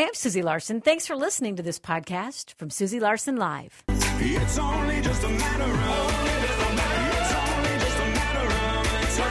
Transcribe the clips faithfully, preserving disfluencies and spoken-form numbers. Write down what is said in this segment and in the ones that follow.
Hi, I'm Susie Larson. Thanks for listening to this podcast from Susie Larson Live. It's only just a matter of, it's only just a matter of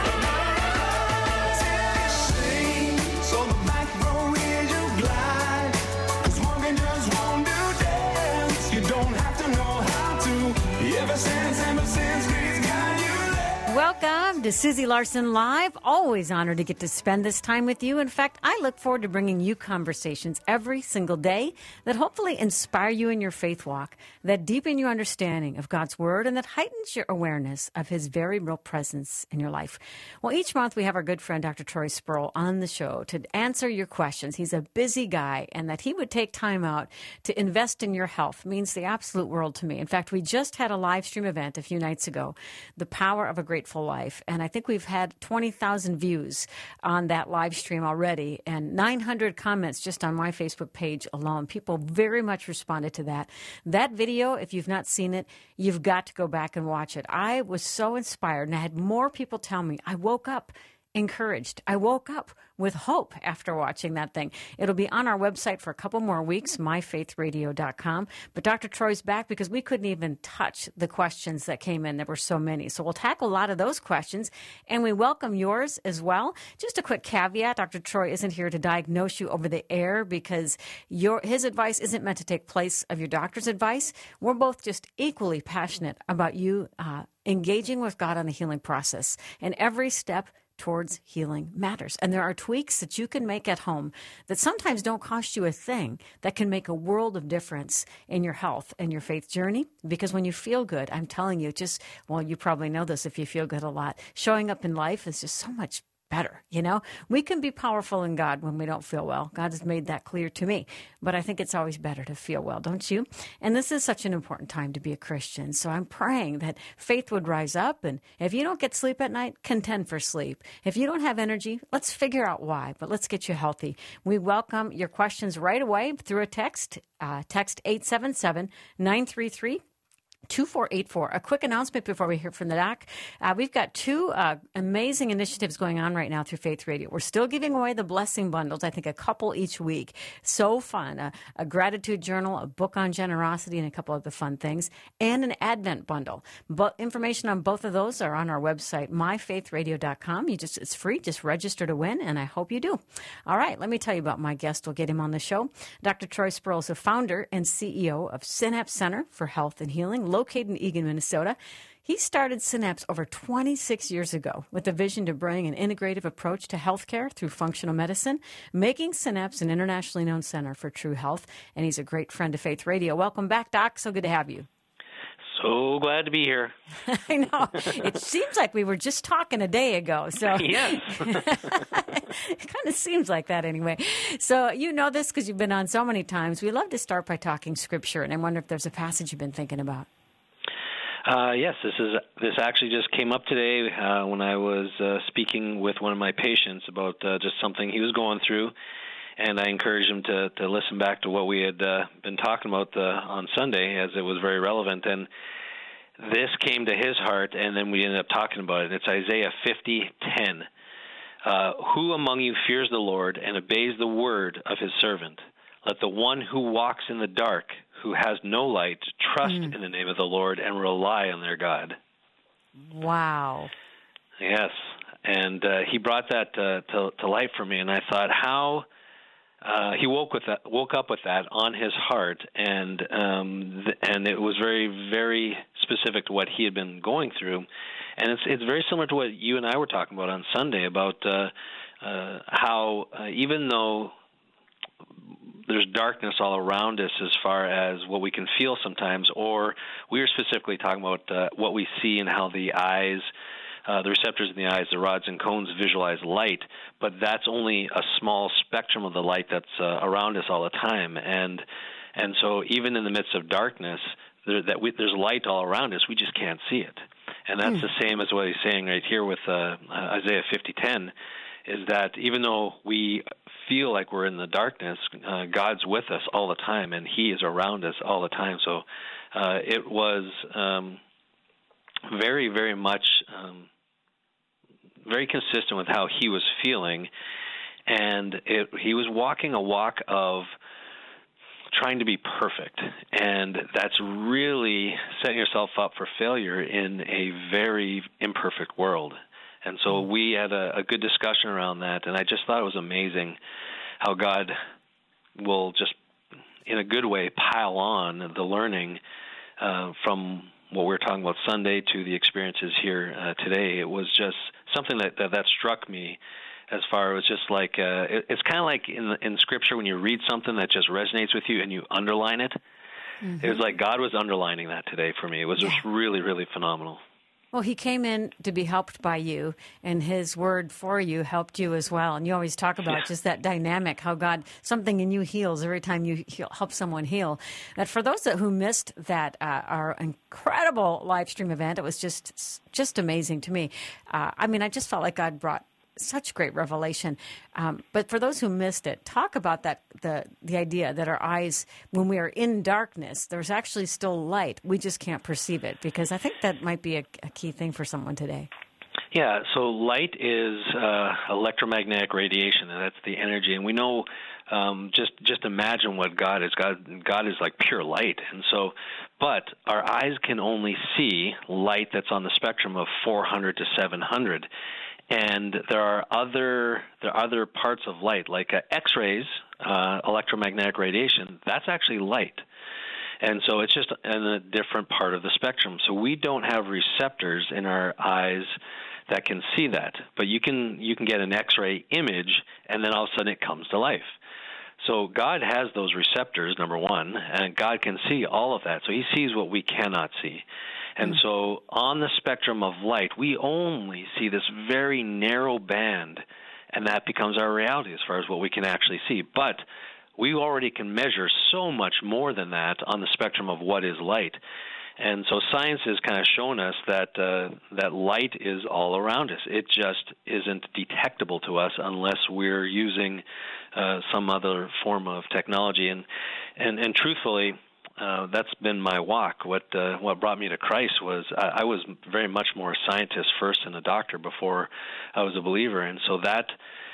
time. So the back row is your glide, 'cause walking just won't do dance. You don't have to know how to, ever since, ever since he's got you there. Welcome to Susie Larson Live. Always honored to get to spend this time with you. In fact, I look forward to bringing you conversations every single day that hopefully inspire you in your faith walk, that deepen your understanding of God's Word, and that heightens your awareness of His very real presence in your life. Well, each month we have our good friend Doctor Troy Sproul on the show to answer your questions. He's a busy guy, and that he would take time out to invest in your health means the absolute world to me. In fact, we just had a live stream event a few nights ago, The Power of a Grateful Life, and I think we've had twenty thousand views on that live stream already, and nine hundred comments just on my Facebook page alone. People very much responded to that. That video, if you've not seen it, you've got to go back and watch it. I was so inspired, and I had more people tell me I woke up encouraged. I woke up with hope after watching that thing. It'll be on our website for a couple more weeks, my faith radio dot com. But Doctor Troy's back because we couldn't even touch the questions that came in. There were so many. So we'll tackle a lot of those questions, and we welcome yours as well. Just a quick caveat, Doctor Troy isn't here to diagnose you over the air because your his advice isn't meant to take place of your doctor's advice. We're both just equally passionate about you uh, engaging with God on the healing process, and every step towards healing matters. And there are tweaks that you can make at home that sometimes don't cost you a thing that can make a world of difference in your health and your faith journey. Because when you feel good, I'm telling you, just, well, you probably know this if you feel good a lot, showing up in life is just so much better. You know, we can be powerful in God when we don't feel well. God has made that clear to me. But I think it's always better to feel well, don't you? And this is such an important time to be a Christian. So I'm praying that faith would rise up. And if you don't get sleep at night, contend for sleep. If you don't have energy, let's figure out why. But let's get you healthy. We welcome your questions right away through a text. Uh, text eight seven seven, nine three three, two four eight four. A quick announcement before we hear from the doc. Uh, we've got two uh, amazing initiatives going on right now through Faith Radio. We're still giving away the blessing bundles, I think a couple each week. So fun. A, a gratitude journal, a book on generosity, and a couple of the fun things, and an Advent bundle. But information on both of those are on our website, my faith radio dot com. You just It's free. Just register to win, and I hope you do. All right, let me tell you about my guest. We'll get him on the show. Doctor Troy Sproul is the founder and C E O of Synapse Center for Health and Healing, located in Eagan, Minnesota. He started Synapse over twenty-six years ago with a vision to bring an integrative approach to healthcare through functional medicine, making Synapse an internationally known center for true health. And he's a great friend of Faith Radio. Welcome back, Doc. So good to have you. So glad to be here. I know. It seems like we were just talking a day ago. So Yes. It kind of seems like that anyway. So you know this because you've been on so many times. We love to start by talking Scripture, and I wonder if there's a passage you've been thinking about. Uh, yes, this is this actually just came up today uh, when I was uh, speaking with one of my patients about uh, just something he was going through, and I encouraged him to, to listen back to what we had uh, been talking about uh, on Sunday, as it was very relevant. And this came to his heart, and then we ended up talking about it. It's Isaiah fifty ten. Uh, Who among you fears the Lord and obeys the word of his servant? Let the one who walks in the dark, who has no light, trust mm. in the name of the Lord and rely on their God. Wow. Yes. And uh, he brought that uh, to, to light for me, and I thought how uh, he woke with that, woke up with that on his heart, and um, th- and it was very, very specific to what he had been going through. And it's it's very similar to what you and I were talking about on Sunday about uh, uh, how uh, even though there's darkness all around us as far as what we can feel sometimes, or we were specifically talking about uh, what we see and how the eyes, uh, the receptors in the eyes, the rods and cones visualize light, but that's only a small spectrum of the light that's uh, around us all the time. And and so even in the midst of darkness, there, that we, there's light all around us, we just can't see it. And that's mm. the same as what he's saying right here with uh, Isaiah fifty ten, is that even though we feel like we're in the darkness, uh, God's with us all the time, and he is around us all the time. So uh, it was um, very, very much um, very consistent with how he was feeling, and it, he was walking a walk of trying to be perfect, and that's really setting yourself up for failure in a very imperfect world. And so we had a, a good discussion around that, and I just thought it was amazing how God will just, in a good way, pile on the learning uh, from what we were talking about Sunday to the experiences here uh, today. It was just something that, that, that struck me as far as just like, uh, it, it's kind of like in, in Scripture when you read something that just resonates with you and you underline it. Mm-hmm. It was like God was underlining that today for me. It was yeah. just really, really phenomenal. Well, he came in to be helped by you, and his word for you helped you as well. And you always talk about yeah. just that dynamic, how God, something in you heals every time you heal, help someone heal. That for those that, who missed that, uh, our incredible live stream event, it was just just amazing to me. Uh, I mean, I just felt like God brought such great revelation. Um, but for those who missed it, talk about that, the the idea that our eyes, when we are in darkness, there's actually still light. We just can't perceive it, because I think that might be a, a key thing for someone today. Yeah, so light is uh, electromagnetic radiation, and that's the energy. And we know, um, just just imagine what God is. God God is like pure light. And so, but our eyes can only see light that's on the spectrum of four hundred to seven hundred. And there are other there are other parts of light, like uh, X-rays, uh, electromagnetic radiation. That's actually light, and so it's just in a different part of the spectrum. So we don't have receptors in our eyes that can see that, but you can you can get an X-ray image, and then all of a sudden it comes to life. So God has those receptors, number one, and God can see all of that. So he sees what we cannot see. And so on the spectrum of light, we only see this very narrow band, and that becomes our reality as far as what we can actually see. But we already can measure so much more than that on the spectrum of what is light. And so science has kind of shown us that uh, that light is all around us. It just isn't detectable to us unless we're using uh, some other form of technology. And and, and truthfully, Uh, that's been my walk. What uh, what brought me to Christ was I, I was very much more a scientist first and a doctor before I was a believer, and so that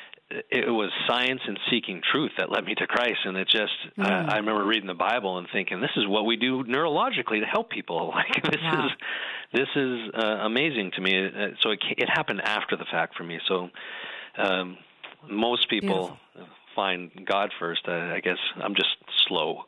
it was science and seeking truth that led me to Christ. And it just mm. uh, I remember reading the Bible and thinking, this is what we do neurologically to help people. Like this wow. is this is uh, amazing to me. So it it happened after the fact for me. So um, most people Beautiful. find God first. Uh, I guess I'm just slow.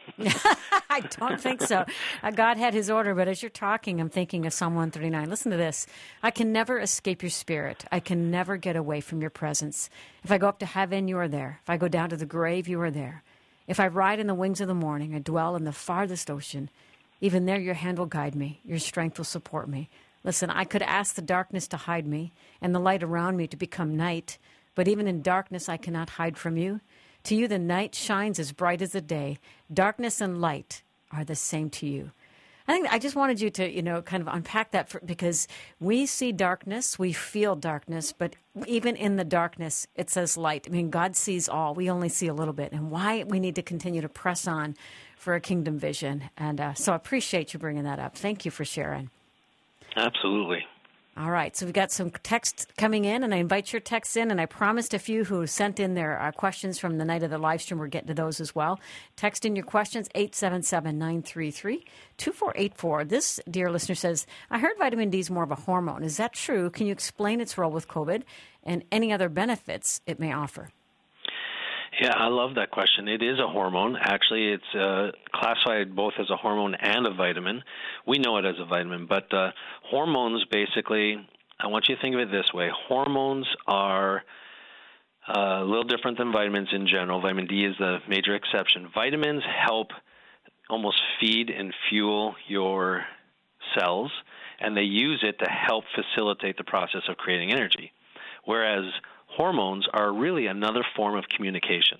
I don't think so. Uh, God had his order, but as you're talking, I'm thinking of Psalm one thirty-nine. Listen to this. I can never escape your spirit. I can never get away from your presence. If I go up to heaven, you are there. If I go down to the grave, you are there. If I ride in the wings of the morning, I dwell in the farthest ocean. Even there your hand will guide me. Your strength will support me. Listen, I could ask the darkness to hide me and the light around me to become night, but even in darkness I cannot hide from you. To you, the night shines as bright as the day. Darkness and light are the same to you. I think I just wanted you to, you know, kind of unpack that for, because we see darkness, we feel darkness, but even in the darkness, it says light. I mean, God sees all. We only see a little bit, and why we need to continue to press on for a kingdom vision. And uh, so I appreciate you bringing that up. Thank you for sharing. Absolutely. All right, so we've got some text coming in, and I invite your texts in, and I promised a few who sent in their uh, questions from the night of the live stream. We're getting to those as well. Text in your questions, eight seven seven, nine three three, two four eight four. This dear listener says, I heard vitamin D is more of a hormone. Is that true? Can you explain its role with COVID and any other benefits it may offer? Yeah, I love that question. It is a hormone. Actually, it's uh, classified both as a hormone and a vitamin. We know it as a vitamin, but uh, hormones basically, I want you to think of it this way. Hormones are uh, a little different than vitamins in general. Vitamin D is the major exception. Vitamins help almost feed and fuel your cells, and they use it to help facilitate the process of creating energy, whereas hormones are really another form of communication.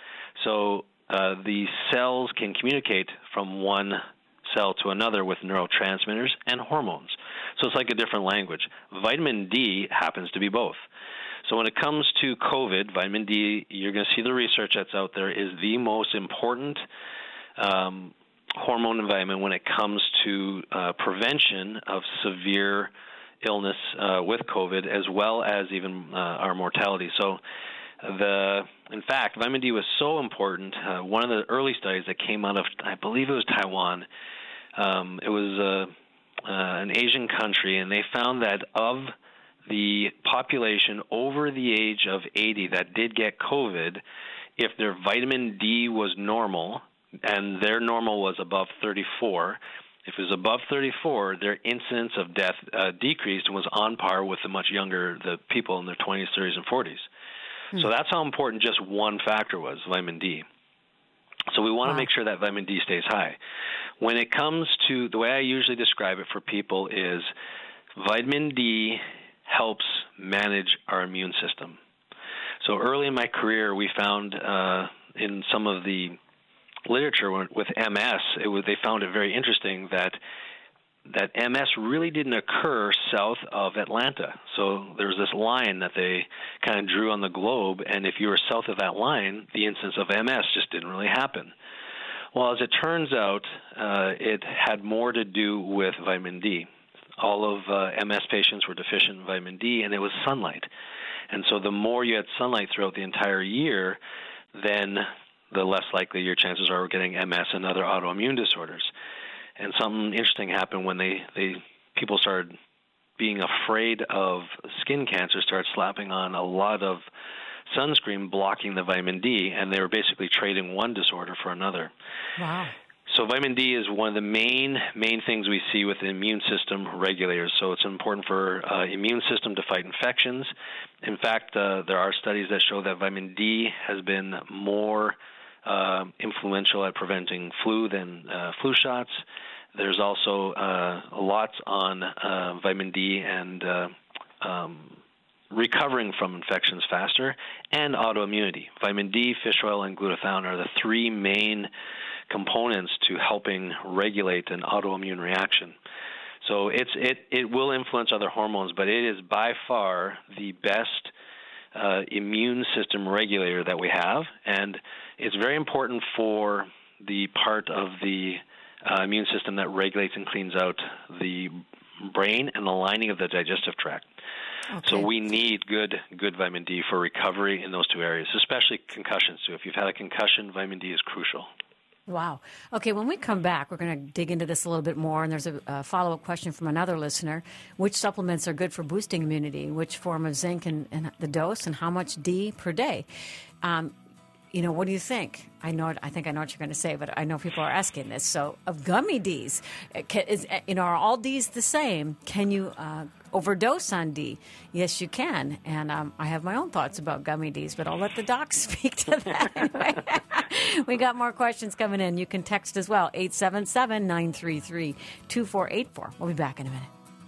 So uh, the cells can communicate from one cell to another with neurotransmitters and hormones. So it's like a different language. Vitamin D happens to be both. So when it comes to COVID, vitamin D, you're going to see the research that's out there, is the most important um, hormone and vitamin when it comes to uh, prevention of severe illness uh, with COVID, as well as even uh, our mortality. So The in fact, vitamin D was so important. Uh, one of the early studies that came out of, I believe it was Taiwan. Um, it was uh, uh, an Asian country, and they found that of the population over the age of eighty that did get COVID, if their vitamin D was normal, and their normal was above thirty-four, if it was above thirty-four, their incidence of death uh, decreased and was on par with the much younger, the people in their twenties, thirties, and forties. Hmm. So that's how important just one factor was, vitamin D. So we want wow. to make sure that vitamin D stays high. When it comes to, the way I usually describe it for people is vitamin D helps manage our immune system. So early in my career, we found uh, in some of the literature with M S, it was, they found it very interesting that that M S really didn't occur south of Atlanta. So there was this line that they kind of drew on the globe, and if you were south of that line, the incidence of M S just didn't really happen. Well, as it turns out, uh, it had more to do with vitamin D. All of uh, M S patients were deficient in vitamin D, and it was sunlight. And so the more you had sunlight throughout the entire year, then the less likely your chances are of getting M S and other autoimmune disorders. And something interesting happened when they, they people started being afraid of skin cancer, started slapping on a lot of sunscreen blocking the vitamin D, and they were basically trading one disorder for another. Wow. So vitamin D is one of the main main things we see with the immune system regulators. So it's important for uh, immune system to fight infections. In fact, uh, there are studies that show that vitamin D has been more uh, influential at preventing flu than uh, flu shots. There's also uh, lots on uh, vitamin D and uh, um, recovering from infections faster, and autoimmunity. Vitamin D, fish oil, and glutathione are the three main components to helping regulate an autoimmune reaction. So it's it it will influence other hormones, but it is by far the best uh, immune system regulator that we have, and it's very important for the part of the uh, immune system that regulates and cleans out the brain and the lining of the digestive tract. Okay. So we need good good vitamin D for recovery in those two areas, especially concussions too. If you've had a concussion, vitamin D is crucial. Wow. Okay, when we come back, we're going to dig into this a little bit more, and there's a, a follow-up question from another listener. Which supplements are good for boosting immunity? Which form of zinc and, and the dose, and how much D per day? Um, you know, what do you think? I know. I think I know what you're going to say, but I know people are asking this. So, of gummy Ds, can, is, you know, are all Ds the same? Can you uh, overdose on D? Yes, you can. And um, I have my own thoughts about gummy Ds, but I'll let the doc speak to that. Anyway, we got more questions coming in. You can text as well, eight seven seven, nine three three, two four eight four. We'll be back in a minute.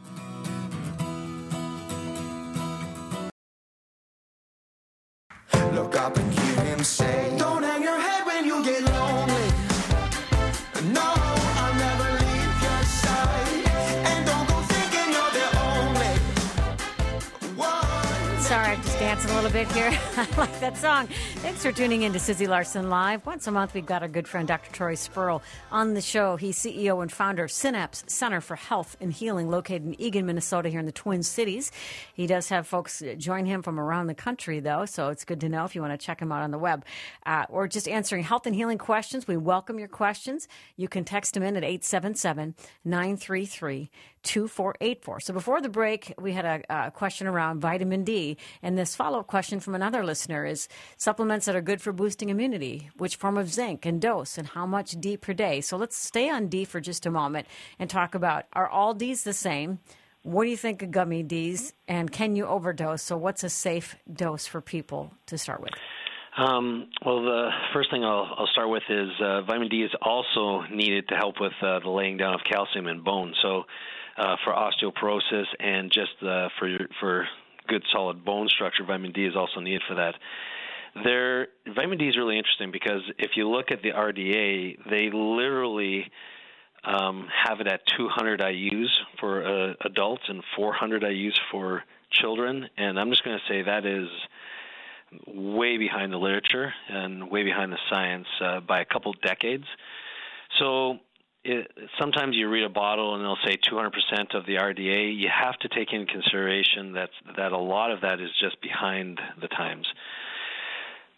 Look up and hear him say, don't hang your head when you get lonely. No, I'll never leave your side. And don't go thinking you're the only one. Sorry, I'm just dancing a little bit here. I like that song. Thanks for tuning in to Susie Larson Live. Once a month, we've got our good friend Doctor Troy Spurl on the show. He's C E O and founder of Synapse Center for Health and Healing, located in Eagan, Minnesota, here in the Twin Cities. He does have folks join him from around the country, though, so it's good to know if you want to check him out on the web. Uh, or just answering health and healing questions. We welcome your questions. You can text him in at eight seven seven, nine three three, two four eight four. So before the break, we had a, a question around vitamin D, and this follow-up question from another listener is supplements that are good for boosting immunity, which form of zinc and dose, and how much D per day. So let's stay on D for just a moment and talk about, are all Ds the same? What do you think of gummy Ds, and can you overdose? So what's a safe dose for people to start with? Um, well, the first thing I'll, I'll start with is uh, vitamin D is also needed to help with uh, the laying down of calcium in bone. So uh, for osteoporosis and just uh, for for good solid bone structure, vitamin D is also needed for that. There, vitamin D is really interesting because if you look at the R D A, they literally um, have it at two hundred I U's for uh, adults and four hundred I U's for children. And I'm just going to say that is way behind the literature and way behind the science uh, by a couple decades. So it, sometimes you read a bottle and they'll say two hundred percent of the R D A. You have to take into consideration that that a lot of that is just behind the times.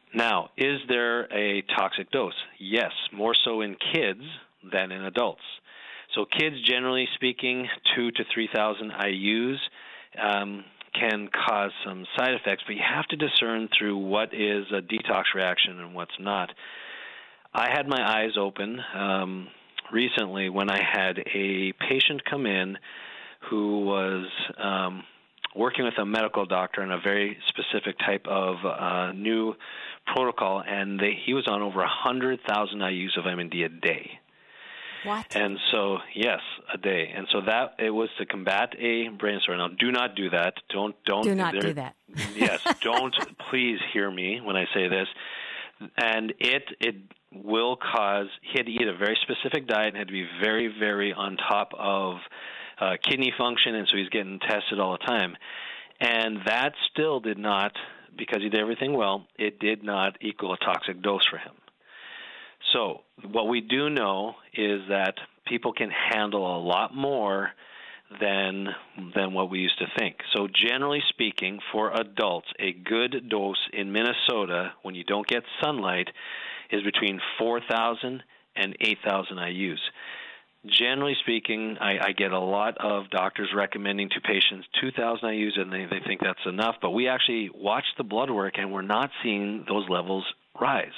Now, is there a toxic dose? Yes, more so in kids than in adults. So kids, generally speaking, two to three thousand I U's um, can cause some side effects, but you have to discern through what is a detox reaction and what's not. I had my eyes open um, recently when I had a patient come in who was um, working with a medical doctor on a very specific type of uh, new protocol, and they, he was on over one hundred thousand I U's of vitamin D a day. What? And so, yes, a day. And so that it was to combat a brain disorder. Now, do not do that. Don't don't do not do that. Yes, don't please hear me when I say this. And it it will cause. He had to eat a very specific diet and had to be very very on top of uh, kidney function, and so he's getting tested all the time. And that still did not, because he did everything well, it did not equal a toxic dose for him. So what we do know is that people can handle a lot more than than what we used to think. So generally speaking, for adults, a good dose in Minnesota when you don't get sunlight is between four thousand and eight thousand I U's. Generally speaking, I, I get a lot of doctors recommending to patients two thousand I U's, and they, they think that's enough. But we actually watch the blood work, and we're not seeing those levels rise.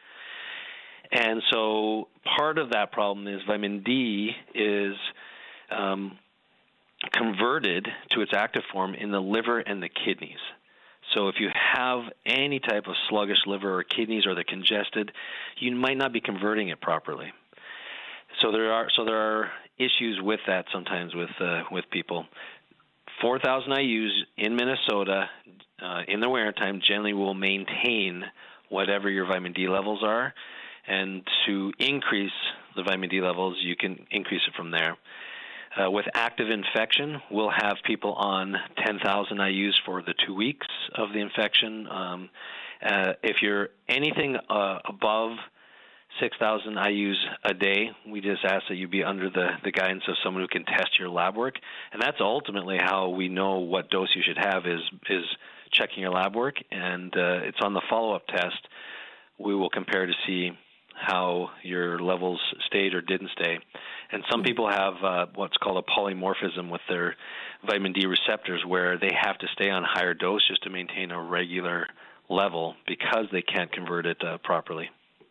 And so part of that problem is vitamin D is um, converted to its active form in the liver and the kidneys. So if you have any type of sluggish liver or kidneys or they're congested, you might not be converting it properly. So there are so there are issues with that sometimes with uh, with people. four thousand I U's in Minnesota uh, in the winter time generally will maintain whatever your vitamin D levels are. And to increase the vitamin D levels, you can increase it from there. Uh, with active infection, we'll have people on ten thousand I U's for the two weeks of the infection. Um, uh, if you're anything uh, above six thousand I U's a day, we just ask that you be under the, the guidance of someone who can test your lab work. And that's ultimately how we know what dose you should have is, is checking your lab work. And uh, it's on the follow-up test. We will compare to see how your levels stayed or didn't stay. And some people have uh, what's called a polymorphism with their vitamin D receptors, where they have to stay on higher dose just to maintain a regular level because they can't convert it uh, properly.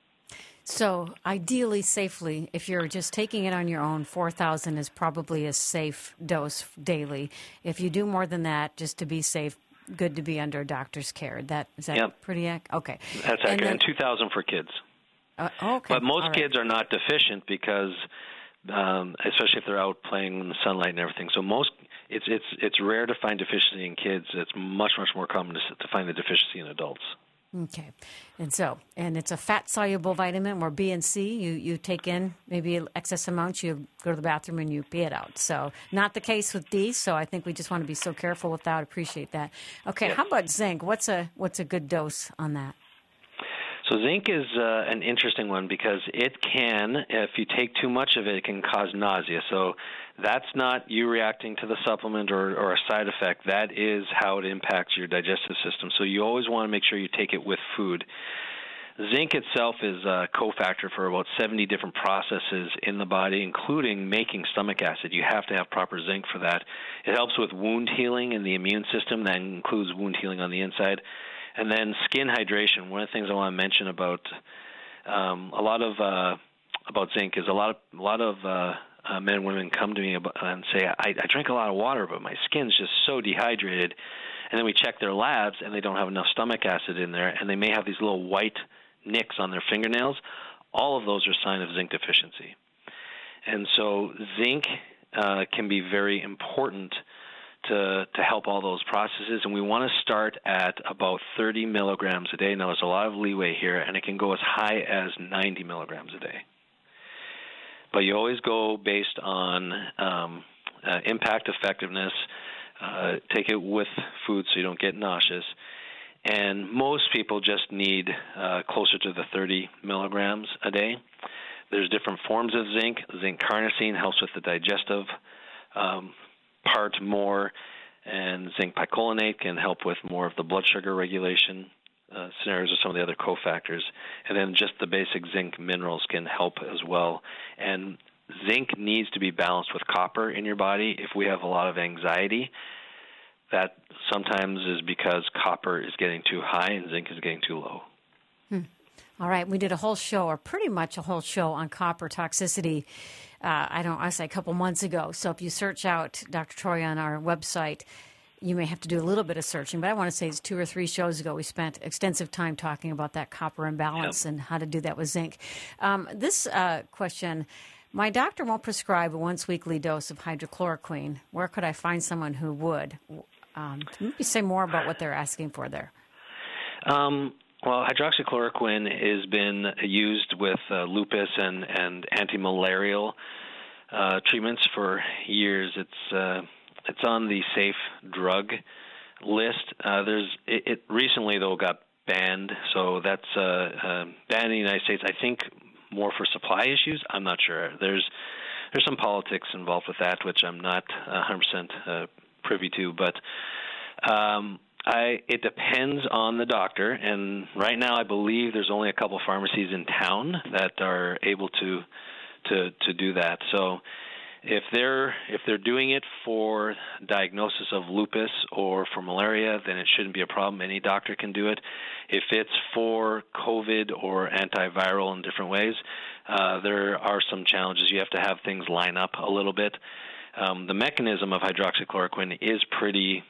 So ideally, safely, if you're just taking it on your own, four thousand is probably a safe dose daily. If you do more than that, just to be safe, good to be under a doctor's care. That, is that yep. pretty ac- Okay. That's accurate, and, then, and two thousand for kids. Uh, okay. But most right. kids are not deficient because, um, especially if they're out playing in the sunlight and everything. So most, it's it's it's rare to find deficiency in kids. It's much much more common to, to find the deficiency in adults. Okay, and so and it's a fat soluble vitamin, where B and C you you take in maybe excess amounts, you go to the bathroom and you pee it out. So not the case with D. So I think we just want to be so careful with that. Appreciate that. Okay, yeah. How about zinc? What's a what's a good dose on that? So zinc is uh, an interesting one because it can, if you take too much of it, it can cause nausea. So that's not you reacting to the supplement or, or a side effect. That is how it impacts your digestive system. So you always want to make sure you take it with food. Zinc itself is a cofactor for about seventy different processes in the body, including making stomach acid. You have to have proper zinc for that. It helps with wound healing in the immune system. That includes wound healing on the inside. And then skin hydration. One of the things I want to mention about um, a lot of uh, about zinc is a lot of a lot of uh, uh, men and women come to me about, and say, I, I drink a lot of water, but my skin's just so dehydrated. And then we check their labs, and they don't have enough stomach acid in there, and they may have these little white nicks on their fingernails. All of those are a sign of zinc deficiency. And so zinc uh, can be very important to to help all those processes, and we want to start at about thirty milligrams a day. Now, there's a lot of leeway here, and it can go as high as ninety milligrams a day. But you always go based on um, uh, impact effectiveness. Uh, take it with food so you don't get nauseous. And most people just need uh, closer to the thirty milligrams a day. There's different forms of zinc. Zinc carnosine helps with the digestive um part more, and zinc picolinate can help with more of the blood sugar regulation. uh, scenarios with some of the other cofactors. And then just the basic zinc minerals can help as well. And zinc needs to be balanced with copper in your body. If we have a lot of anxiety, that sometimes is because copper is getting too high and zinc is getting too low. Hmm. All right, we did a whole show, or pretty much a whole show, on copper toxicity, uh, I don't I say a couple months ago. So if you search out Doctor Troy on our website, you may have to do a little bit of searching. But I want to say it's two or three shows ago we spent extensive time talking about that copper imbalance Yep. and how to do that with zinc. Um, this uh, question... My doctor won't prescribe a once-weekly dose of hydrochloroquine. Where could I find someone who would? Um, maybe say more about what they're asking for there. Um, well, hydroxychloroquine has been used with uh, lupus and, and anti-malarial uh, treatments for years. It's uh, it's on the safe drug list. Uh, there's it, it recently, though, got banned, so that's uh, uh, banned in the United States. I think more for supply issues. I'm not sure. There's there's some politics involved with that, which I'm not one hundred percent uh, privy to. But um, I it depends on the doctor. And right now, I believe there's only a couple pharmacies in town that are able to to to do that. So if they're if they're doing it for diagnosis of lupus or for malaria, then it shouldn't be a problem. Any doctor can do it. If it's for COVID or antiviral in different ways, uh, there are some challenges. You have to have things line up a little bit. Um, the mechanism of hydroxychloroquine is pretty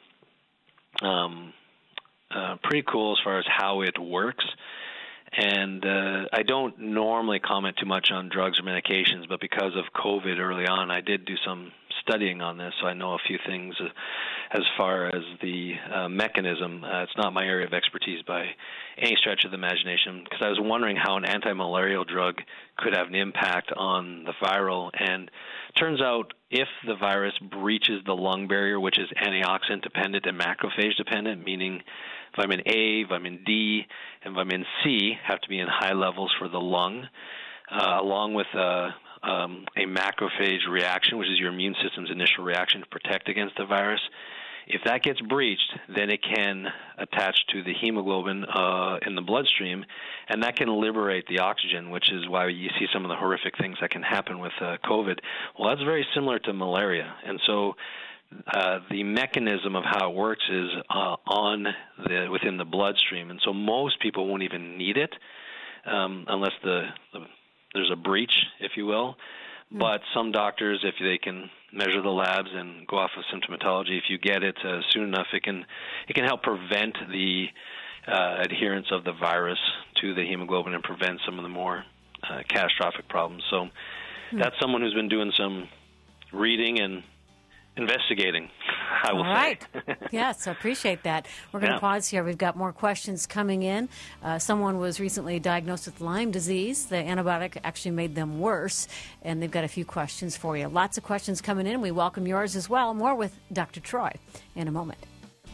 um, uh, pretty cool as far as how it works. And uh, I don't normally comment too much on drugs or medications, but because of COVID early on, I did do some studying on this, so I know a few things uh, as far as the uh, mechanism. Uh, it's not my area of expertise by any stretch of the imagination, because I was wondering how an anti-malarial drug could have an impact on the viral. And it turns out if the virus breaches the lung barrier, which is antioxidant dependent and macrophage dependent, meaning vitamin A, vitamin D, and vitamin C have to be in high levels for the lung, uh, along with uh, um, a macrophage reaction, which is your immune system's initial reaction to protect against the virus. If that gets breached, then it can attach to the hemoglobin uh, in the bloodstream, and that can liberate the oxygen, which is why you see some of the horrific things that can happen with uh, COVID. Well, that's very similar to malaria, and so Uh, the mechanism of how it works is uh, on the within the bloodstream, and so most people won't even need it um, unless the, the there's a breach, if you will. Mm. But some doctors, if they can measure the labs and go off of symptomatology, if you get it uh, soon enough, it can it can help prevent the uh, adherence of the virus to the hemoglobin and prevent some of the more uh, catastrophic problems. So mm. that's someone who's been doing some reading and investigating, I will All right. say. Yes, I appreciate that. We're going to yeah. pause here. We've got more questions coming in. Uh, someone was recently diagnosed with Lyme disease. The antibiotic actually made them worse, and they've got a few questions for you. Lots of questions coming in. We welcome yours as well. More with Doctor Troy in a moment.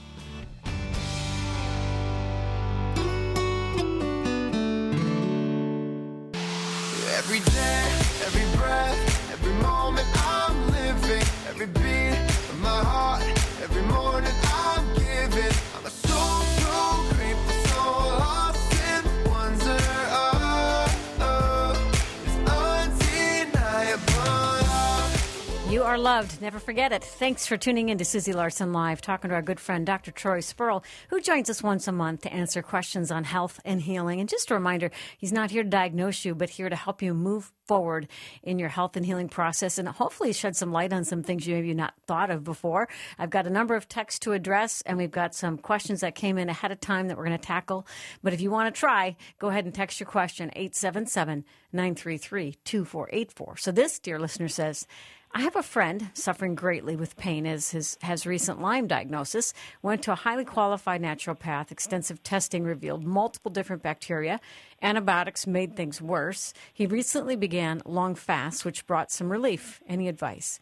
Every day, every breath, every moment I'm living, every beat of my heart, every morning I'm giving. I'm a so, so grateful, so lost in wonder. Oh, oh, it's undeniable. You are loved. Never forget it. Thanks for tuning in to Susie Larson Live, talking to our good friend, Doctor Troy Spurl, who joins us once a month to answer questions on health and healing. And just a reminder, he's not here to diagnose you, but here to help you move forward in your health and healing process and hopefully shed some light on some things you maybe not thought of before. I've got a number of texts to address, and we've got some questions that came in ahead of time that we're going to tackle. But if you want to try, go ahead and text your question, eight seven seven, nine three three, two four eight four. So this, dear listener, says, I have a friend suffering greatly with pain as his has recent Lyme diagnosis, went to a highly qualified naturopath. Extensive testing revealed multiple different bacteria. Antibiotics made things worse. He recently began long fasts, which brought some relief. Any advice?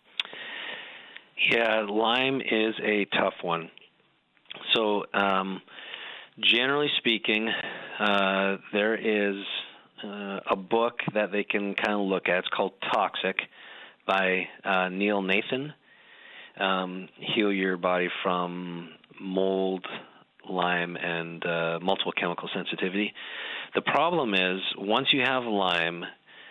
Yeah, Lyme is a tough one. So um, generally speaking, uh, there is uh, a book that they can kind of look at. It's called Toxic, by uh, Neil Nathan. Um, heal your body from mold, Lyme and uh, multiple chemical sensitivity. The problem is once you have Lyme,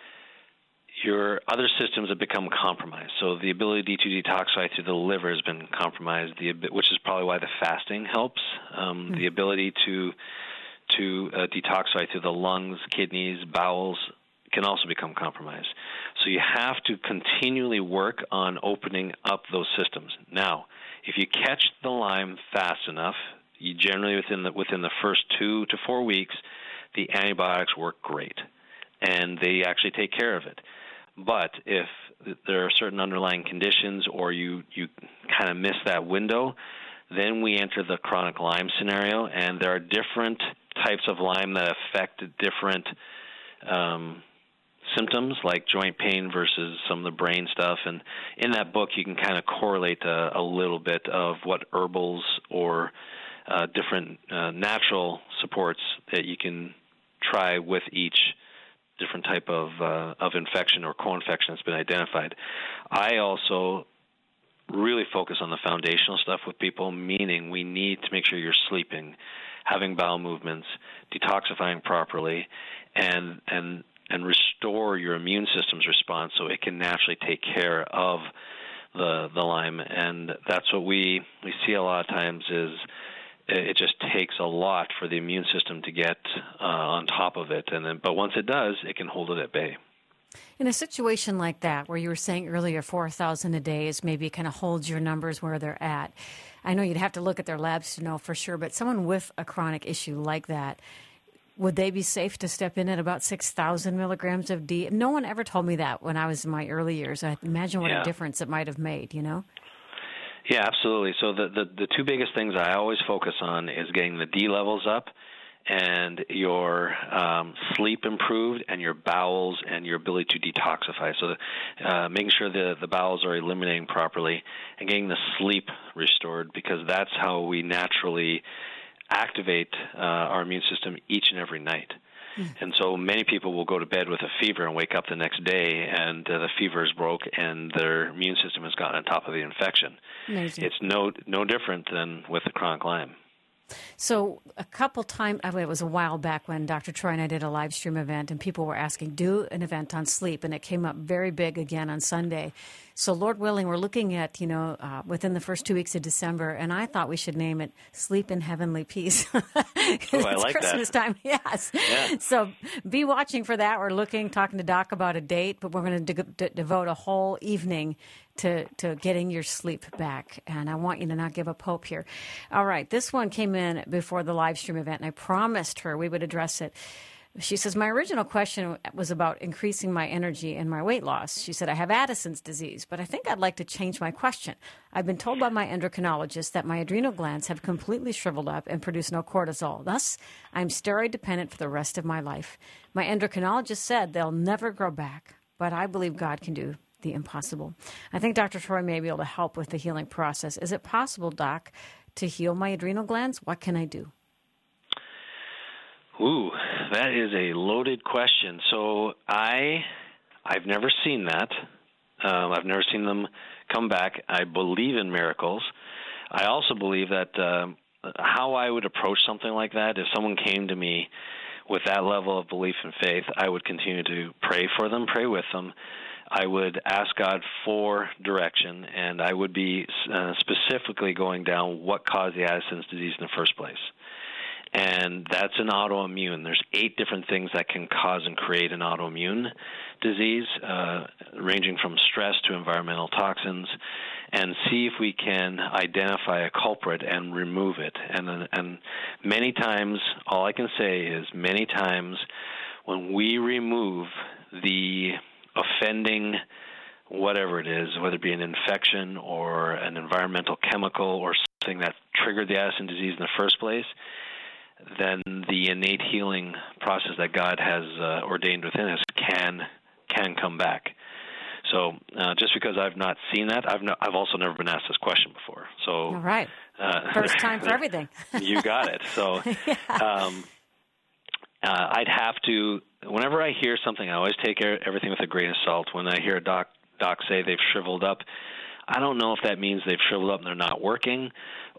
your other systems have become compromised. So the ability to detoxify through the liver has been compromised, the, which is probably why the fasting helps. Um, mm-hmm. The ability to to uh, detoxify through the lungs, kidneys, bowels can also become compromised. So you have to continually work on opening up those systems. Now, if you catch the Lyme fast enough, you generally within the within the first two to four weeks, the antibiotics work great, and they actually take care of it. But if there are certain underlying conditions or you, you kind of miss that window, then we enter the chronic Lyme scenario, and there are different types of Lyme that affect different um, symptoms, like joint pain versus some of the brain stuff. And in that book, you can kind of correlate a, a little bit of what herbals or uh, different uh, natural supports that you can try with each different type of uh, of infection or co-infection that's been identified. I also really focus on the foundational stuff with people, meaning we need to make sure you're sleeping, having bowel movements, detoxifying properly, and and and restore your immune system's response so it can naturally take care of the the Lyme. And that's what we we see a lot of times is it just takes a lot for the immune system to get uh, on top of it, and then but once it does, it can hold it at bay. In a situation like that, where you were saying earlier four thousand a day is maybe kind of holds your numbers where they're at, I know you'd have to look at their labs to know for sure, but someone with a chronic issue like that, would they be safe to step in at about six thousand milligrams of D? No one ever told me that when I was in my early years. I imagine what yeah. a difference it might have made, you know? Yeah, absolutely. So the, the, the two biggest things I always focus on is getting the D levels up and your um, sleep improved and your bowels and your ability to detoxify. So the, uh, making sure the, the bowels are eliminating properly and getting the sleep restored, because that's how we naturally activate uh, our immune system each and every night. And so many people will go to bed with a fever and wake up the next day, and uh, the fever is broke, and their immune system has gotten on top of the infection. Amazing. It's no no different than with the chronic Lyme. So a couple times, it was a while back when Doctor Troy and I did a live stream event, and people were asking, do an event on sleep, and it came up very big again on Sunday. So Lord willing, we're looking at, you know, uh, within the first two weeks of December, and I thought we should name it Sleep in Heavenly Peace. Oh, I it's like Christmas that. time, yes. Yeah. So be watching for that. We're looking, talking to Doc about a date, but we're going to de- de- devote a whole evening to, to getting your sleep back. And I want you to not give up hope here. All right, this one came in before the live stream event, and I promised her we would address it. She says, my original question was about increasing my energy and my weight loss. She said, I have Addison's disease, but I think I'd like to change my question. I've been told by my endocrinologist that my adrenal glands have completely shriveled up and produce no cortisol. Thus, I'm steroid dependent for the rest of my life. My endocrinologist said they'll never grow back, but I believe God can do the impossible. I think Doctor Troy may be able to help with the healing process. Is it possible, Doc, to heal my adrenal glands? What can I do? Ooh, that is a loaded question. So I, I've never seen that. Um, I've never seen them come back. I believe in miracles. I also believe that uh, how I would approach something like that, if someone came to me with that level of belief and faith, I would continue to pray for them, pray with them. I would ask God for direction, and I would be uh, specifically going down what caused the Addison's disease in the first place. And that's an autoimmune. There's eight different things that can cause and create an autoimmune disease, uh, ranging from stress to environmental toxins, and see if we can identify a culprit and remove it. And, and many times, all I can say is many times when we remove the offending whatever it is, whether it be an infection or an environmental chemical or something that triggered the Addison disease in the first place, then the innate healing process that God has uh, ordained within us can can come back. So uh, just because I've not seen that, I've no, I've also never been asked this question before. So all right, uh, first time for everything. You got it. So yeah. um, uh, I'd have to. Whenever I hear something, I always take everything with a grain of salt. When I hear a doc doc say they've shriveled up, I don't know if that means they've shriveled up and they're not working,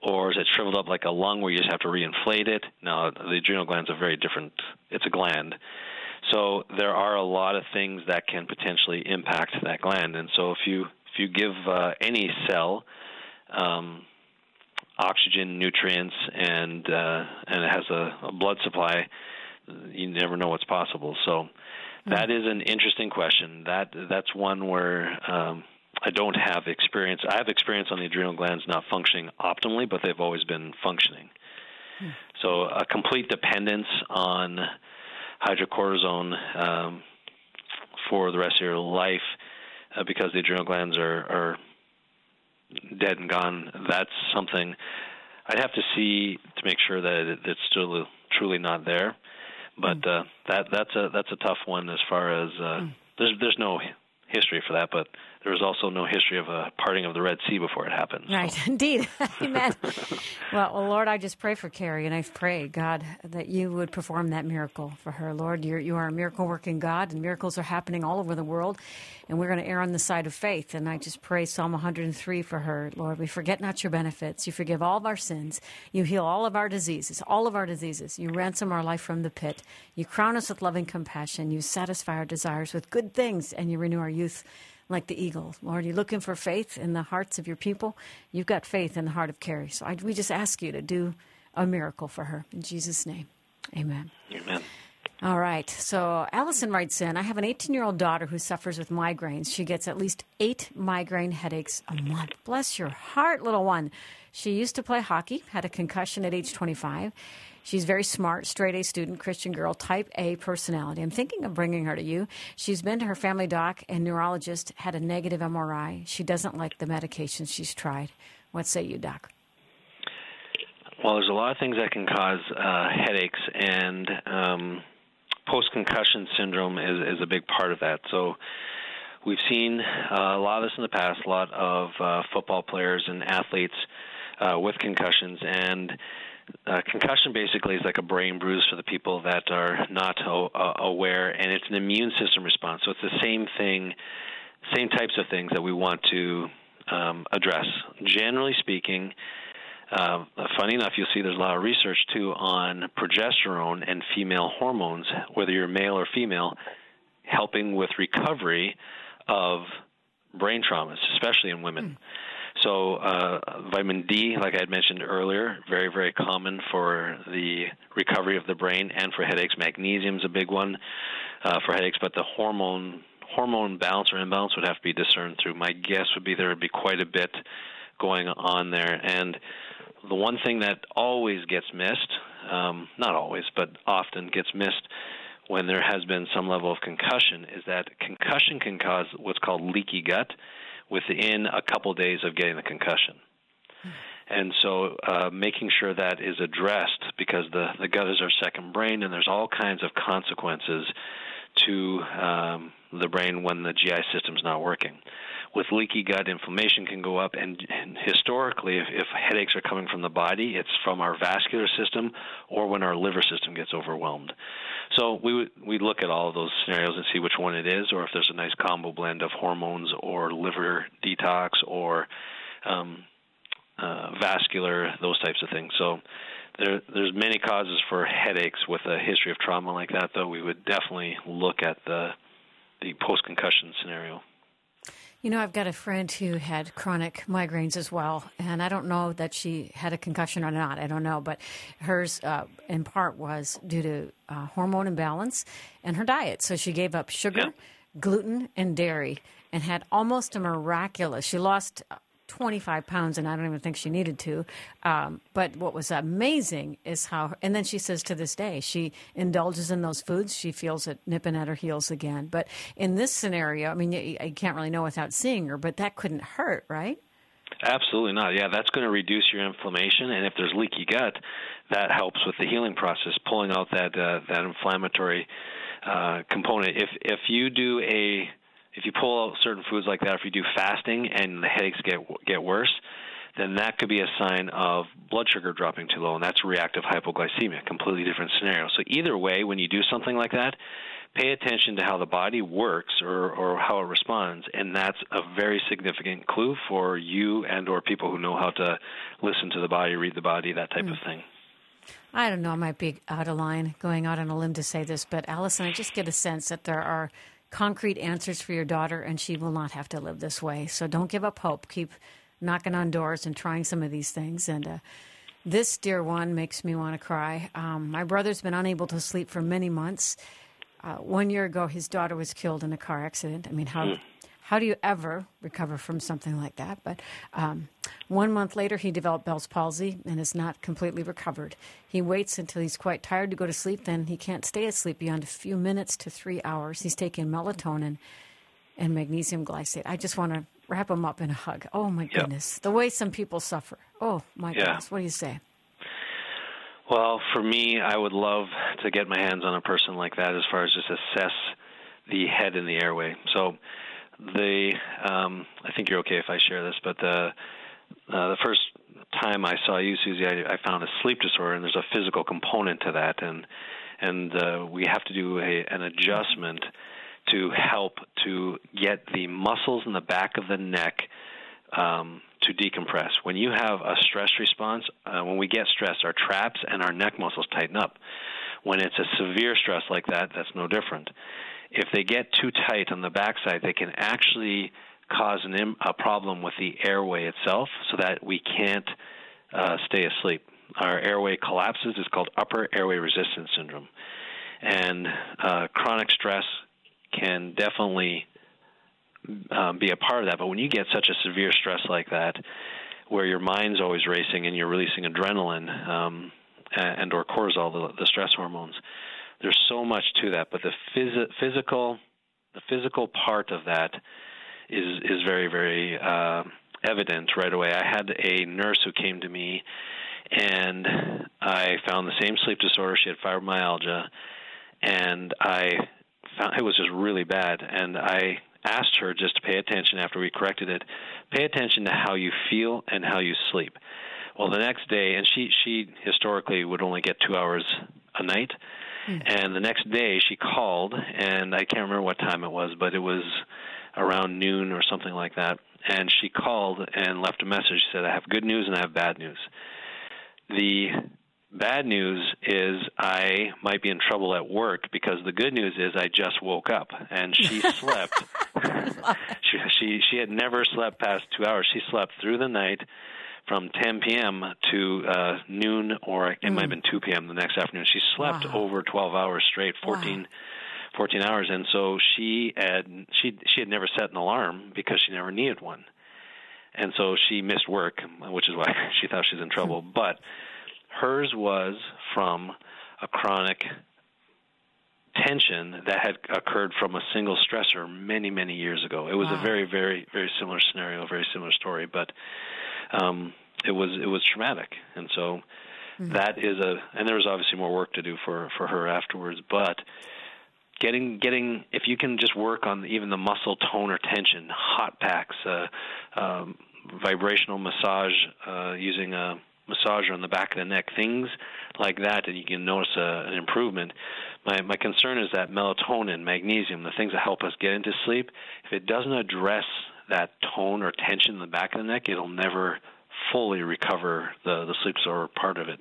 or is it shriveled up like a lung where you just have to reinflate it? No, the adrenal gland's a very different, it's a gland. So there are a lot of things that can potentially impact that gland. And so if you if you give uh, any cell um, oxygen, nutrients, and uh, and it has a, a blood supply, you never know what's possible. So that is an interesting question. That that's one where um, I don't have experience. I have experience on the adrenal glands not functioning optimally, but they've always been functioning. Hmm. So a complete dependence on hydrocortisone um, for the rest of your life uh, because the adrenal glands are, are dead and gone, that's something I'd have to see to make sure that it, it's still truly not there. But uh, that that's a that's a tough one as far as uh, mm. there's there's no history for that, but there was also no history of a parting of the Red Sea before it happened. Right, so. Indeed. Amen. well, well, Lord, I just pray for Carrie, and I pray, God, that you would perform that miracle for her. Lord, you're, you are a miracle-working God, and miracles are happening all over the world, and we're going to err on the side of faith. And I just pray Psalm one hundred three for her. Lord, we forget not your benefits. You forgive all of our sins. You heal all of our diseases, all of our diseases. You ransom our life from the pit. You crown us with loving compassion. You satisfy our desires with good things, and you renew our youth like the eagle. Lord, you're looking for faith in the hearts of your people. You've got faith in the heart of Carrie. So I, we just ask you to do a miracle for her. In Jesus' name, amen. Amen. All right. So Allison writes in, I have an eighteen-year-old daughter who suffers with migraines. She gets at least eight migraine headaches a month. Bless your heart, little one. She used to play hockey, had a concussion at age twenty-five. She's very smart, straight-A student, Christian girl, type A personality. I'm thinking of bringing her to you. She's been to her family doc and neurologist, had a negative M R I. She doesn't like the medications she's tried. What say you, Doc? Well, there's a lot of things that can cause uh, headaches, and um, post-concussion syndrome is, is a big part of that. So we've seen uh, a lot of this in the past, a lot of uh, football players and athletes uh, with concussions, and Uh, concussion basically is like a brain bruise for the people that are not o- uh, aware, and it's an immune system response. So it's the same thing, same types of things that we want to um, address. Generally speaking, uh, funny enough, you'll see there's a lot of research, too, on progesterone and female hormones, whether you're male or female, helping with recovery of brain traumas, especially in women. Mm. So uh, vitamin D, like I had mentioned earlier, very, very common for the recovery of the brain and for headaches. Magnesium is a big one uh, for headaches, but the hormone hormone balance or imbalance would have to be discerned through. My guess would be there would be quite a bit going on there. And the one thing that always gets missed, um, not always, but often gets missed when there has been some level of concussion, is that concussion can cause what's called leaky gut within a couple days of getting the concussion. And so uh, making sure that is addressed, because the, the gut is our second brain, and there's all kinds of consequences to um, the brain when the G I system's not working. With leaky gut, inflammation can go up, and, and historically, if, if headaches are coming from the body, it's from our vascular system or when our liver system gets overwhelmed. So we would we look at all of those scenarios and see which one it is, or if there's a nice combo blend of hormones or liver detox or um, uh, vascular, those types of things. So there, there's many causes for headaches with a history of trauma like that, though we would definitely look at the the post-concussion scenario. You know, I've got a friend who had chronic migraines as well, and I don't know that she had a concussion or not. I don't know, but hers, uh, in part, was due to uh, hormone imbalance and her diet. So she gave up sugar, yeah. gluten, and dairy, and had almost a miraculous. She lost twenty-five pounds, and I don't even think she needed to. Um, but what was amazing is how, and then she says to this day, she indulges in those foods. She feels it nipping at her heels again. But in this scenario, I mean, you, you can't really know without seeing her, but that couldn't hurt, right? Absolutely not. Yeah, that's going to reduce your inflammation, and if there's leaky gut, that helps with the healing process, pulling out that uh, that inflammatory uh, component. If if you do a If you pull out certain foods like that, if you do fasting and the headaches get get worse, then that could be a sign of blood sugar dropping too low, and that's reactive hypoglycemia, completely different scenario. So either way, when you do something like that, pay attention to how the body works or, or how it responds, and that's a very significant clue for you and or people who know how to listen to the body, read the body, that type mm. of thing. I don't know, I might be out of line, going out on a limb to say this, but Allison, I just get a sense that there are concrete answers for your daughter, and she will not have to live this way. So don't give up hope. Keep knocking on doors and trying some of these things. And uh, this, dear one, makes me want to cry. Um, my brother's been unable to sleep for many months. Uh, one year ago, his daughter was killed in a car accident. I mean, how mm. how do you ever recover from something like that? But um, one month later, he developed Bell's palsy and is not completely recovered. He waits until he's quite tired to go to sleep. Then he can't stay asleep beyond a few minutes to three hours. He's taking melatonin and magnesium glycate. I just want to wrap him up in a hug. Oh, my yep. goodness. The way some people suffer. Oh, my yeah. goodness. What do you say? Well, for me, I would love to get my hands on a person like that as far as just assess the head and the airway. So the um, I think you're okay if I share this, but the uh, the first time I saw you, Susie, I, I found a sleep disorder, and there's a physical component to that, and and uh, we have to do a, an adjustment to help to get the muscles in the back of the neck um, to decompress. When you have a stress response, uh, when we get stressed, our traps and our neck muscles tighten up. When it's a severe stress like that, that's no different. If they get too tight on the backside, they can actually cause an im- a problem with the airway itself so that we can't uh, stay asleep. Our airway collapses. It's called upper airway resistance syndrome. And uh, chronic stress can definitely um, be a part of that. But when you get such a severe stress like that, where your mind's always racing and you're releasing adrenaline um, and or cortisol, the, the stress hormones, there's so much to that. But the phys- physical, the physical part of that is is very, very uh, evident right away. I had a nurse who came to me, and I found the same sleep disorder. She had fibromyalgia, and I found it was just really bad. And I asked her just to pay attention after we corrected it. Pay attention to how you feel and how you sleep. Well, the next day, and she, she historically would only get two hours a night, mm. and the next day she called, and I can't remember what time it was, but it was around noon or something like that, and she called and left a message. She said, I have good news and I have bad news. The bad news is I might be in trouble at work, because the good news is I just woke up, and she slept. she, she she had never slept past two hours. She slept through the night from ten p.m. to uh, noon, or it mm. might have been two p.m. the next afternoon. She slept wow. over twelve hours straight, fourteen, wow. fourteen hours, and so she had she she had never set an alarm because she never needed one, and so she missed work, which is why she thought she was in trouble. But hers was from a chronic tension that had occurred from a single stressor many, many years ago. It was wow. a very, very, very similar scenario, very similar story, but um, it was it was traumatic, and so mm-hmm. that is a. And there was obviously more work to do for, for her afterwards, but getting getting if you can just work on even the muscle tone or tension, hot packs, uh, um, vibrational massage uh, using a massager on the back of the neck, things like that, and you can notice a, an improvement. My my concern is that melatonin, magnesium, the things that help us get into sleep, if it doesn't address that tone or tension in the back of the neck, it'll never fully recover the, the sleep disorder part of it.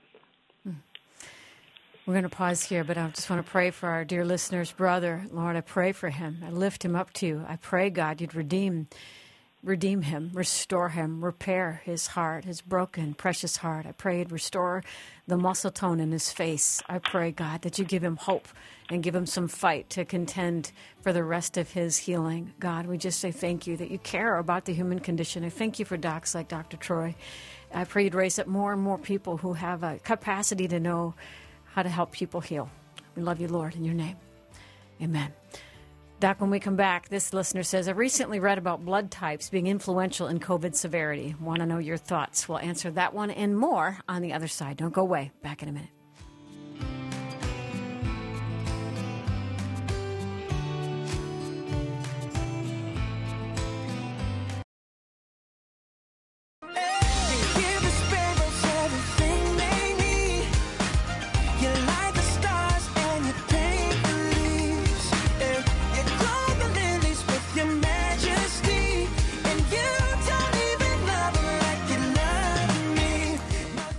We're going to pause here, but I just want to pray for our dear listener's brother. Lord, I pray for him. I lift him up to you. I pray, God, you'd redeem Redeem him, restore him, repair his heart, his broken, precious heart. I pray you'd restore the muscle tone in his face. I pray, God, that you give him hope and give him some fight to contend for the rest of his healing. God, we just say thank you that you care about the human condition. I thank you for docs like Doctor Troy. I pray you'd raise up more and more people who have a capacity to know how to help people heal. We love you, Lord, in your name. Amen. Doc, when we come back, this listener says, I recently read about blood types being influential in COVID severity. Want to know your thoughts? We'll answer that one and more on the other side. Don't go away. Back in a minute.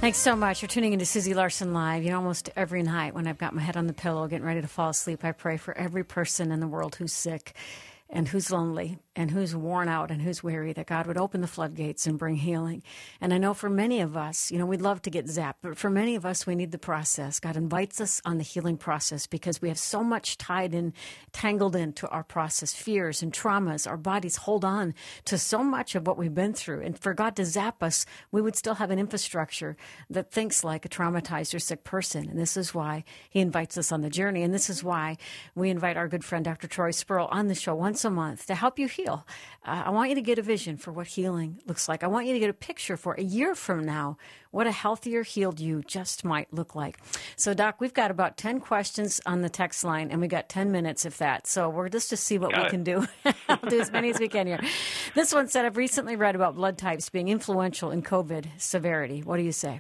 Thanks so much for tuning into Susie Larson Live. You know, almost every night when I've got my head on the pillow getting ready to fall asleep, I pray for every person in the world who's sick and who's lonely and who's worn out and who's weary, that God would open the floodgates and bring healing. And I know for many of us, you know, we'd love to get zapped, but for many of us, we need the process. God invites us on the healing process because we have so much tied in, tangled into our process, fears and traumas. Our bodies hold on to so much of what we've been through. And for God to zap us, we would still have an infrastructure that thinks like a traumatized or sick person. And this is why he invites us on the journey. And this is why we invite our good friend, Doctor Troy Spurl, on the show once a month to help you heal. Uh, I want you to get a vision for what healing looks like. I want you to get a picture for a year from now what a healthier, healed you just might look like. So, Doc, we've got about ten questions on the text line, and we got ten minutes, if that. So we're just to see what got we it. can do. We'll do as many as we can here. This one said, I've recently read about blood types being influential in COVID severity. What do you say?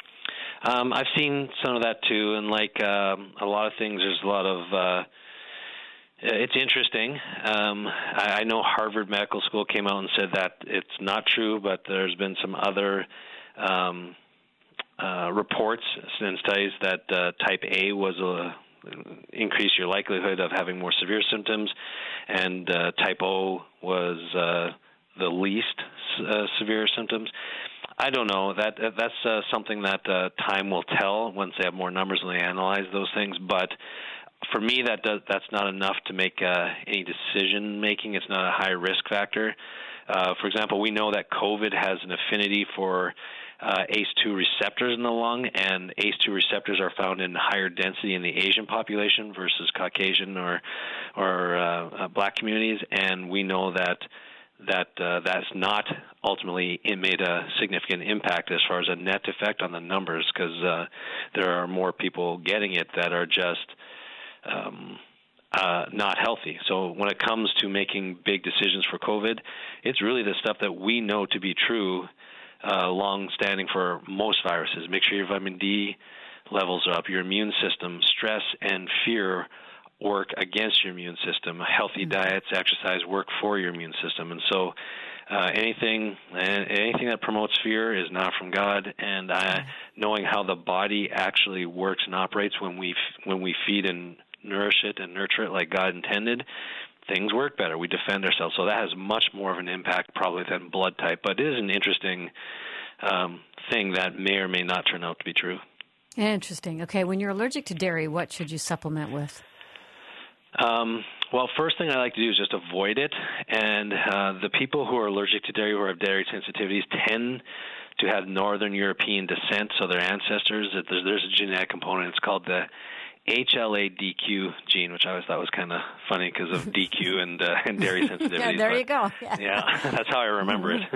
Um, I've seen some of that, too, and like um, a lot of things, there's a lot of... Uh, It's interesting. Um, I, I know Harvard Medical School came out and said that it's not true, but there's been some other um, uh, reports and studies that uh, type A was a increase your likelihood of having more severe symptoms, and uh, type O was uh, the least uh, severe symptoms. I don't know. That that's uh, something that uh, time will tell once they have more numbers and they analyze those things, but for me, that does, that's not enough to make uh, any decision making. It's not a high risk factor. Uh, for example, we know that COVID has an affinity for uh, A C E two receptors in the lung, and A C E two receptors are found in higher density in the Asian population versus Caucasian or or uh, uh, black communities. And we know that that uh, that's not ultimately it made a significant impact as far as a net effect on the numbers, because uh, there are more people getting it that are just Um, uh, not healthy. So when it comes to making big decisions for COVID, it's really the stuff that we know to be true, uh, long-standing for most viruses. Make sure your vitamin D levels are up, your immune system. Stress and fear work against your immune system. Healthy mm-hmm. diets, exercise work for your immune system. And so uh, anything anything that promotes fear is not from God. And uh, knowing how the body actually works and operates when we when we feed and nourish it and nurture it like God intended, things work better. We defend ourselves. So that has much more of an impact probably than blood type. But it is an interesting um, thing that may or may not turn out to be true. Interesting. Okay, when you're allergic to dairy, what should you supplement with? Um, well, first thing I like to do is just avoid it. And uh, the people who are allergic to dairy, who have dairy sensitivities, tend to have Northern European descent. So their ancestors, there's, there's a genetic component. It's called the H L A D Q gene, which I always thought was kind of funny because of D Q and uh, and dairy sensitivity. Yeah, there but, you go. Yeah. yeah, that's how I remember it.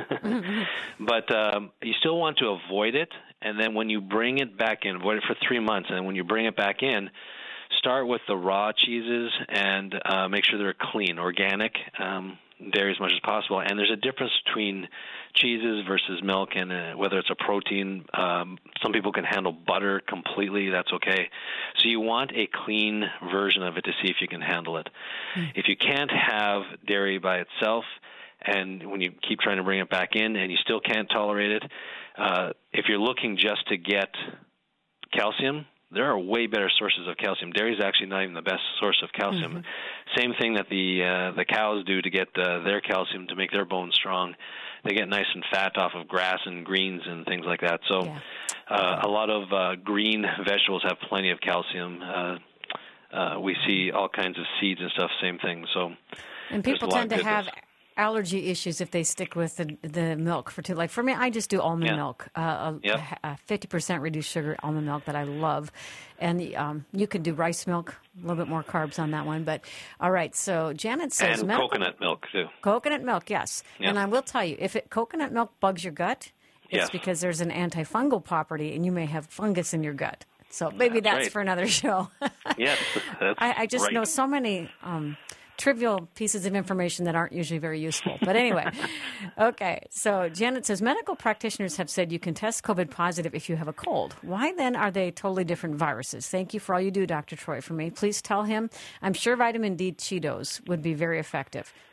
But um, you still want to avoid it, and then when you bring it back in, avoid it for three months, and then when you bring it back in, start with the raw cheeses and uh, make sure they're clean, organic, um, dairy as much as possible. And there's a difference between cheeses versus milk, and uh, whether it's a protein. Um, some people can handle butter completely. That's okay. So you want a clean version of it to see if you can handle it. Mm. If you can't have dairy by itself, and when you keep trying to bring it back in and you still can't tolerate it, uh, if you're looking just to get calcium, there are way better sources of calcium. Dairy is actually not even the best source of calcium. Mm-hmm. Same thing that the uh, the cows do to get uh, their calcium to make their bones strong. They get nice and fat off of grass and greens and things like that. So yeah. uh, a lot of uh, green vegetables have plenty of calcium. Uh, uh, we see all kinds of seeds and stuff, same thing. So and people tend to have allergy issues if they stick with the, the milk for too. Like for me, I just do almond yeah. milk, uh, yep. a, a fifty percent reduced sugar almond milk that I love. And um, you can do rice milk, a little bit more carbs on that one. But all right, so Janet says and medical, coconut milk too. Coconut milk, yes. Yep. And I will tell you, if it, coconut milk bugs your gut, it's yes. because there's an antifungal property, and you may have fungus in your gut. So maybe that's, that's right. for another show. Yes, that's I, I just right. know so many um, trivial pieces of information that aren't usually very useful. But anyway, okay. So Janet says, medical practitioners have said you can test COVID positive if you have a cold. Why then are they totally different viruses? Thank you for all you do, Doctor Troy, for me. Please tell him I'm sure vitamin D Cheetos would be very effective.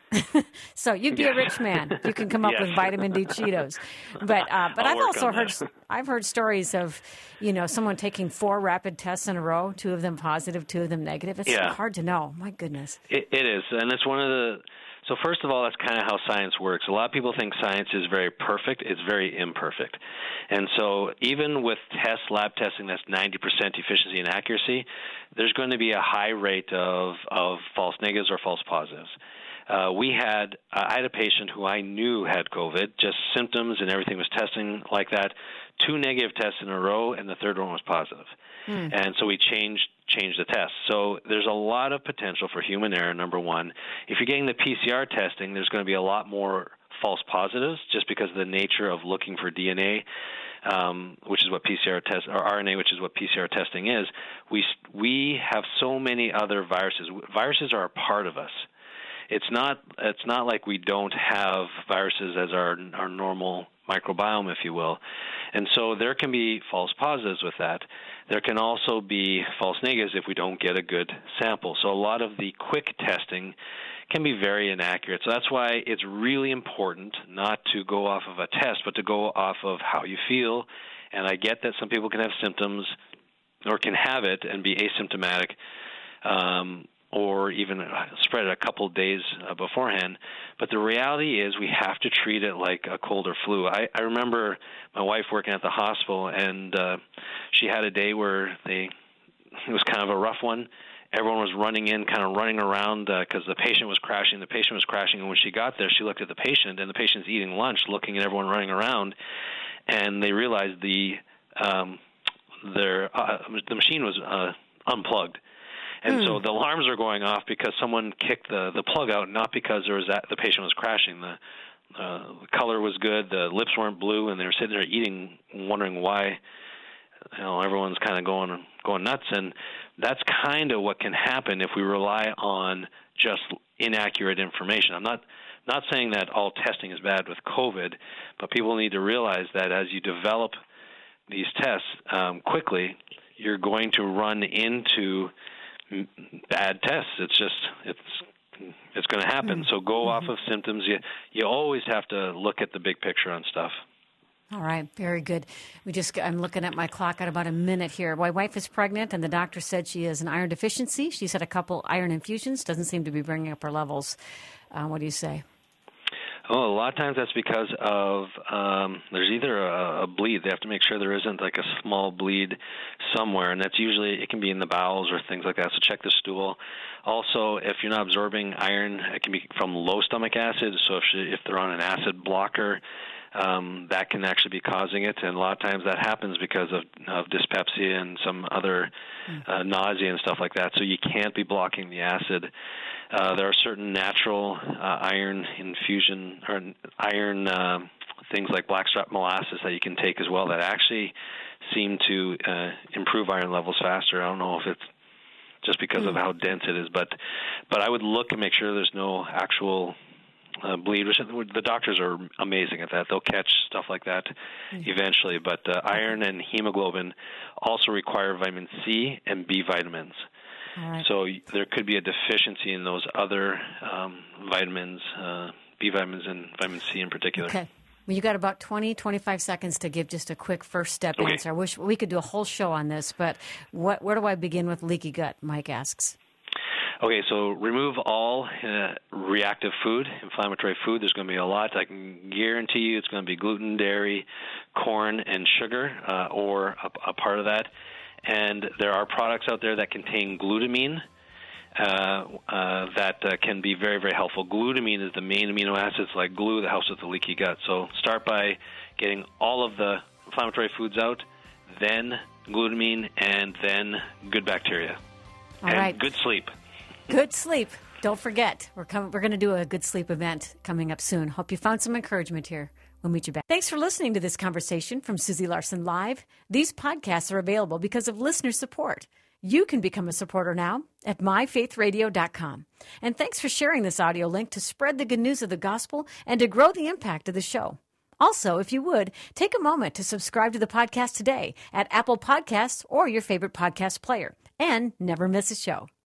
So you'd be Yeah. a rich man if you can come up Yes. with vitamin D Cheetos. But uh, but I'll I've work also on heard that. I've heard stories of, you know, someone taking four rapid tests in a row, two of them positive, two of them negative. It's so Yeah. hard to know. My goodness. It, it is, and it's one of the. So first of all, that's kind of how science works. A lot of people think science is very perfect. It's very imperfect, and so even with tests, lab testing that's ninety percent efficiency and accuracy, there's going to be a high rate of of false negatives or false positives. Uh, we had uh, I had a patient who I knew had COVID, just symptoms and everything was testing like that. Two negative tests in a row, and the third one was positive. Hmm. And so we changed changed the test. So there's a lot of potential for human error. Number one, if you're getting the P C R testing, there's going to be a lot more false positives just because of the nature of looking for D N A. Um, which is what P C R test or R N A, which is what P C R testing is. We we have so many other viruses. Viruses are a part of us. It's not it's not like we don't have viruses as our our normal microbiome, if you will. And so there can be false positives with that. There can also be false negatives if we don't get a good sample. So a lot of the quick testing can be very inaccurate. So that's why it's really important not to go off of a test, but to go off of how you feel. And I get that some people can have symptoms or can have it and be asymptomatic, um, or even spread it a couple of days uh, beforehand. But the reality is we have to treat it like a cold or flu. I, I remember my wife working at the hospital, and uh, she had a day where they it was kind of a rough one. Everyone was running in, kind of running around because uh, the patient was crashing. The patient was crashing, and when she got there, she looked at the patient, and the patient's eating lunch, looking at everyone running around, and they realized the um, their uh, the machine was uh, unplugged. And hmm. so the alarms are going off because someone kicked the, the plug out, not because there was that the patient was crashing. The uh, color was good, the lips weren't blue, and they were sitting there eating, wondering why. You know, everyone's kind of going going nuts, and that's kind of what can happen if we rely on just inaccurate information. I'm not not saying that all testing is bad with COVID, but people need to realize that as you develop these tests um, quickly, you're going to run into bad tests. It's just it's it's going to happen. So go off of symptoms. You you always have to look at the big picture on stuff. All right, very good. We just I'm looking at my clock at about a minute here. My wife is pregnant, and the doctor said she has an iron deficiency. She's had a couple iron infusions. Doesn't seem to be bringing up her levels. Uh, what do you say? Oh, a lot of times that's because of um, there's either a, a bleed. They have to make sure there isn't like a small bleed somewhere, and that's usually it can be in the bowels or things like that. So check the stool. Also, if you're not absorbing iron, it can be from low stomach acid. So if she, if they're on an acid blocker, um, that can actually be causing it. And a lot of times that happens because of, of dyspepsia and some other uh, nausea and stuff like that. So you can't be blocking the acid. Uh, there are certain natural uh, iron infusion or iron uh, things like blackstrap molasses that you can take as well that actually seem to uh, improve iron levels faster. I don't know if it's just because mm. of how dense it is, but but I would look and make sure there's no actual uh, bleed. Which the doctors are amazing at that. They'll catch stuff like that mm. eventually. But uh, iron and hemoglobin also require vitamin C and B vitamins. Right. So there could be a deficiency in those other um, vitamins, uh, B vitamins and vitamin C in particular. Okay. Well, you got about twenty, twenty-five seconds to give just a quick first step okay. answer. I wish we could do a whole show on this, but what, where do I begin with leaky gut, Mike asks. Okay, so remove all uh, reactive food, inflammatory food. There's going to be a lot. I can guarantee you it's going to be gluten, dairy, corn, and sugar, uh, or a, a part of that. And there are products out there that contain glutamine uh, uh, that uh, can be very, very helpful. Glutamine is the main amino acids like glue that helps with the leaky gut. So start by getting all of the inflammatory foods out, then glutamine, and then good bacteria. All and right. good sleep. Good sleep. Don't forget, we're coming, we're going to do a good sleep event coming up soon. Hope you found some encouragement here. We'll meet you back. Thanks for listening to this conversation from Susie Larson Live. These podcasts are available because of listener support. You can become a supporter now at my faith radio dot com. And thanks for sharing this audio link to spread the good news of the gospel and to grow the impact of the show. Also, if you would, take a moment to subscribe to the podcast today at Apple Podcasts or your favorite podcast player. And never miss a show.